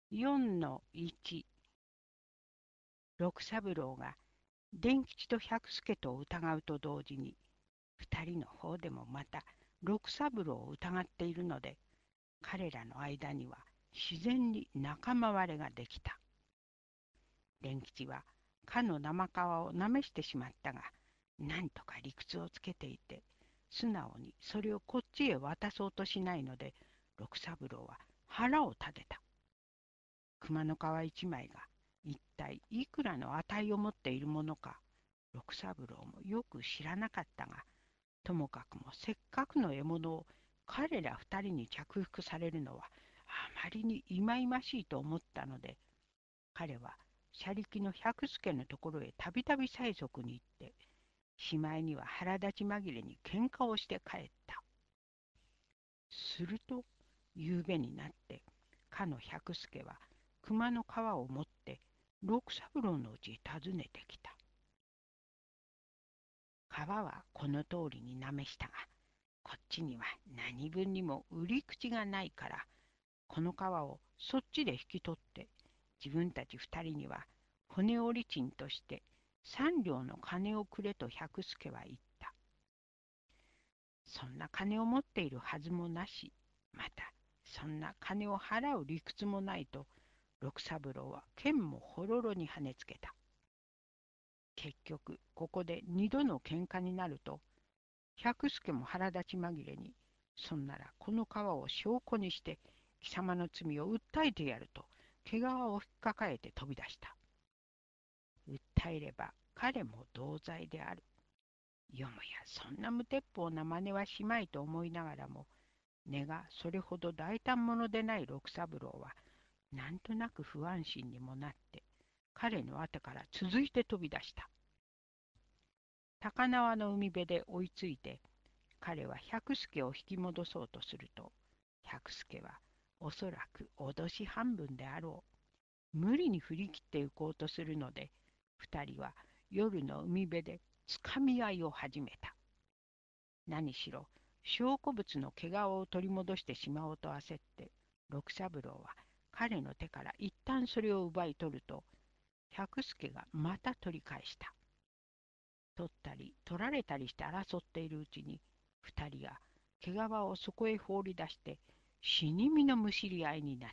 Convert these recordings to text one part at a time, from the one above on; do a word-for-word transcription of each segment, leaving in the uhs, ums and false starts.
よんのいち。六三郎が伝吉と百助とを疑うと同時に、二人の方でもまた六三郎を疑っているので、彼らの間には自然に仲間割れができた。伝吉はかの生皮をなめしてしまったが、なんとか理屈をつけていて、素直にそれをこっちへ渡そうとしないので、六三郎は腹を立てた。熊の皮一枚が一体いくらの値を持っているものか、六三郎もよく知らなかったが、ともかくもせっかくの獲物を彼ら二人に着服されるのはあまりにいまいましいと思ったので、彼は車力の百助のところへたびたび催促に行って、しまいには腹立ち紛れに喧嘩をして帰った。すると、夕べになって、かの百助は熊の皮を持って六三郎のうちへ訪ねてきた。皮はこの通りになめしたが、こっちには何分にも売り口がないから、この皮をそっちで引き取って、自分たち二人には骨折り賃として三両の金をくれと百助は言った。そんな金を持っているはずもなし、またそんな金を払う理屈もないと、六三郎は剣もほろろに跳ねつけた。結局ここで二度の喧嘩になると、百助も腹立ち紛れに、そんならこの皮を証拠にして貴様の罪を訴えてやると、毛皮を引っかかえて飛び出した。訴えれば彼も同罪である。よもやそんな無鉄砲な真似はしまいと思いながらも、根がそれほど大胆者でない六三郎は、なんとなく不安心にもなって、彼の後から続いて飛び出した。高輪の海辺で追いついて、彼は百助を引き戻そうとすると、百助はおそらく脅し半分であろう。無理に振り切って行こうとするので、二人は夜の海辺でつかみ合いを始めた。何しろ証拠物の毛皮を取り戻してしまおうと焦って、六三郎は彼の手から一旦それを奪い取ると、百助がまた取り返した。取ったり取られたりして争っているうちに、二人が毛皮をそこへ放り出して死に身のむしり合いになった。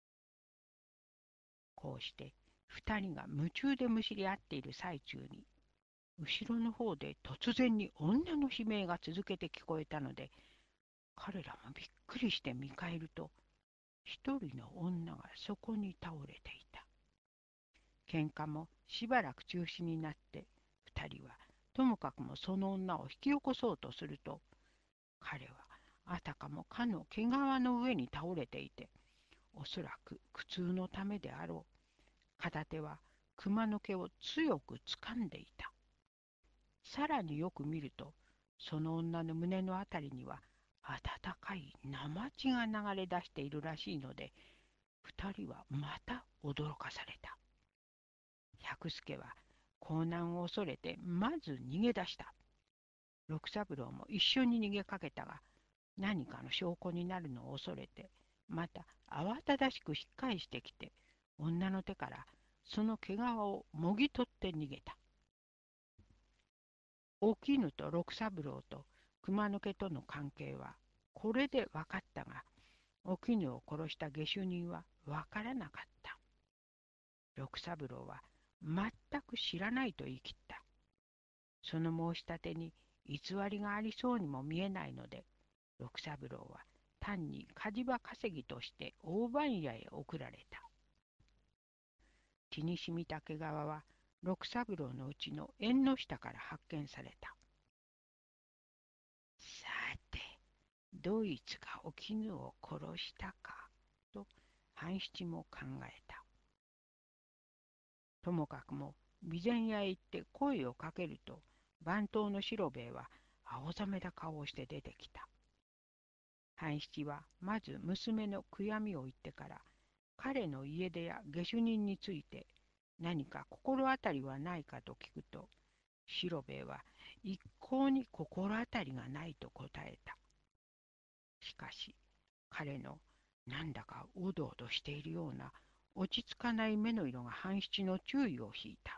こうして二人が夢中でむしり合っている最中に、後ろの方で突然に女の悲鳴が続けて聞こえたので、彼らもびっくりして見返ると、一人の女がそこに倒れていた。喧嘩もしばらく中止になって、二人はともかくもその女を引き起こそうとすると、彼はあたかもかの毛皮の上に倒れていて、おそらく苦痛のためであろう。片手は熊の毛を強く掴んでいた。さらによく見ると、その女の胸のあたりには温かい生血が流れ出しているらしいので、二人はまた驚かされた。百助は江南を恐れてまず逃げ出した。六三郎も一緒に逃げかけたが、何かの証拠になるのを恐れて、また慌ただしく引っ返してきて、女の手からその毛皮をもぎ取って逃げた。お絹と六三郎と熊野家との関係はこれで分かったが、お絹を殺した下手人は分からなかった。六三郎は全く知らないと言い切った。その申し立てに偽りがありそうにも見えないので、六三郎は単に火事場稼ぎとして大番屋へ送られた。血にしみた毛皮は六三郎のうちの縁の下から発見された。さて、どいつがお絹を殺したかと半七も考えた。ともかくも備前屋へ行って声をかけると、番頭の四郎兵衛は青ざめた顔をして出てきた。半七はまず娘の悔やみを言ってから、彼の家出や下手人について何か心当たりはないかと聞くと、四郎兵衛は一向に心当たりがないと答えた。しかし彼のなんだかおどおどしているような落ち着かない目の色が半七の注意を引いた。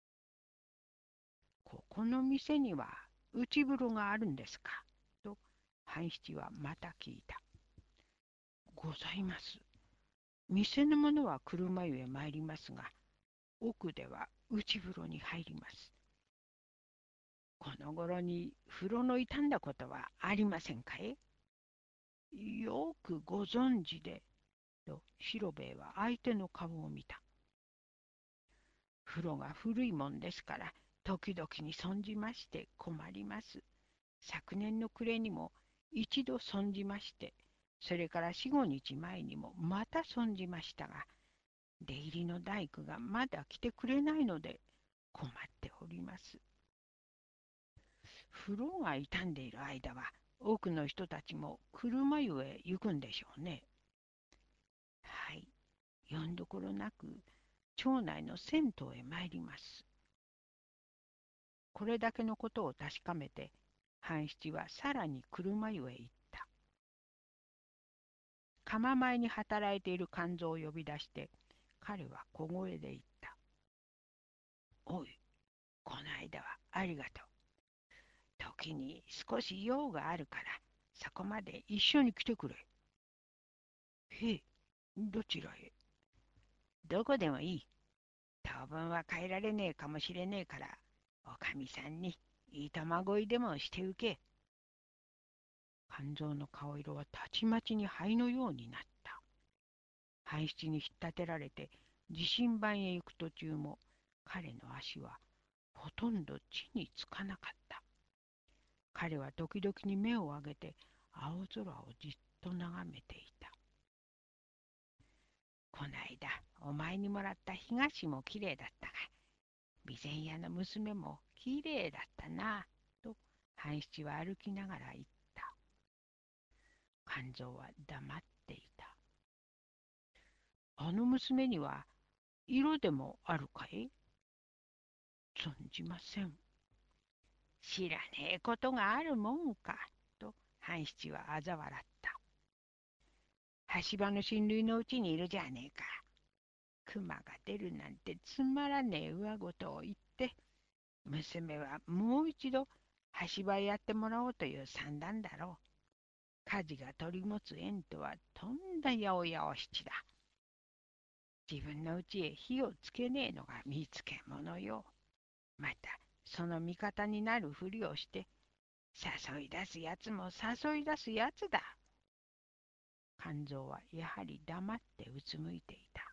ここの店には内風呂があるんですかと半七はまた聞いた。ございます。店の者は車湯へ参りますが、奥では内風呂に入ります。この頃に風呂の傷んだことはありませんかい？よくご存知で、と四郎兵衛は相手の顔を見た。風呂が古いもんですから、時々に損じまして困ります。昨年の暮れにも一度損じまして、それから四五日前にもまた損じましたが、出入りの大工がまだ来てくれないので困っております。風呂が傷んでいる間は、多くの人たちも車湯へ行くんでしょうね。はい、よんどころなく、町内の銭湯へ参ります。これだけのことを確かめて、半七はさらに車湯へ行った。窯前に働いている勘蔵を呼び出して、彼は小声で言った。おい、この間はありがとう。時に少し用があるから、そこまで一緒に来てくれ。へえ、どちらへ？どこでもいい。当分は帰られねえかもしれねえから、おかみさんにいいとまごいでもして受け。勘蔵の顔色はたちまちに灰のようになった。半七に引っ立てられて地震盤へ行く途中も、彼の足はほとんど地につかなかった。彼は時々に目を上げて青空をじっと眺めていた。この間、お前にもらった東もきれいだったが、備前屋の娘もきれいだったな、と半七は歩きながら言った。勘蔵は黙っていた。あの娘には色でもあるかい？存じません。知らねえことがあるもんか、と半七は嘲笑った。橋場の親類のうちにいるじゃねえか。熊が出るなんてつまらねえ上事を言って、娘はもう一度橋場へやってもらおうという算段だろう。火事が取り持つ縁とはとんだ八百屋お七だ。自分のうちへ火をつけねえのが見つけ者よ。またその味方になるふりをして誘い出すやつも誘い出すやつだ。勘蔵はやはり黙ってうつむいていた。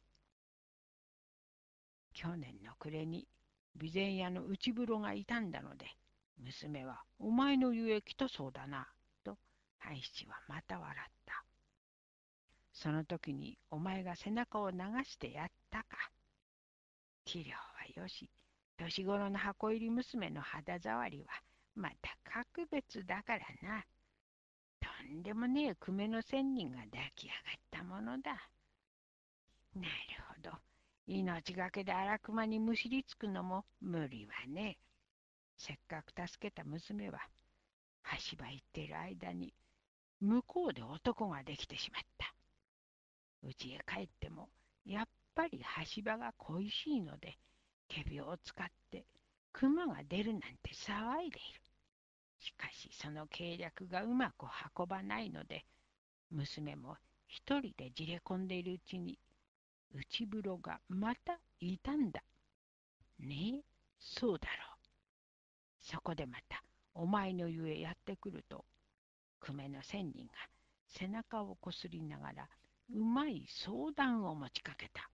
去年の暮れに備前屋の内風呂が傷んだので、娘はお前の家へ来たそうだな、と半七はまた笑った。その時にお前が背中を流してやったか。器量はよし、年頃の箱入り娘の肌触りはまた格別だからな。とんでもねえ久米の仙人が抱き上がったものだ。なるほど。命がけで荒熊にむしりつくのも無理はねえ。せっかく助けた娘は、橋場行っている間に向こうで男ができてしまった。家へ帰っても、やっぱり橋場が恋しいので、仮病を使って熊が出るなんて騒いでいる。しかしその計略がうまく運ばないので、娘も一人でじれ込んでいるうちに、内風呂がまた傷んだ。ねえ、そうだろう。そこでまたお前の家へやってくると、久米の仙人が背中をこすりながらうまい相談を持ちかけた。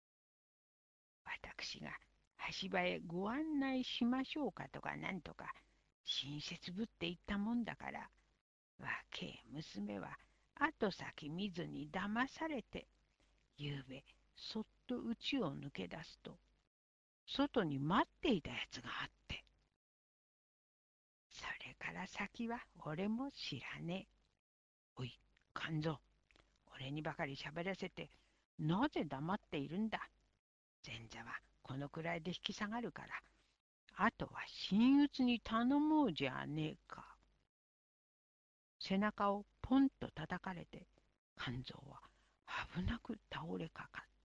私が橋場へご案内しましょうかとかなんとか親切ぶって言ったもんだから、若え娘は後先見ずに騙されて、ゆうべそっと家を抜け出すと、外に待っていたやつがあって、それから先は俺も知らねえ。おい、勘蔵、俺にばかり喋らせて、なぜ黙っているんだ。前座はこのくらいで引き下がるから、あとは親鬱に頼もうじゃねえか。背中をポンと叩かれて、勘蔵は危なく倒れかかっ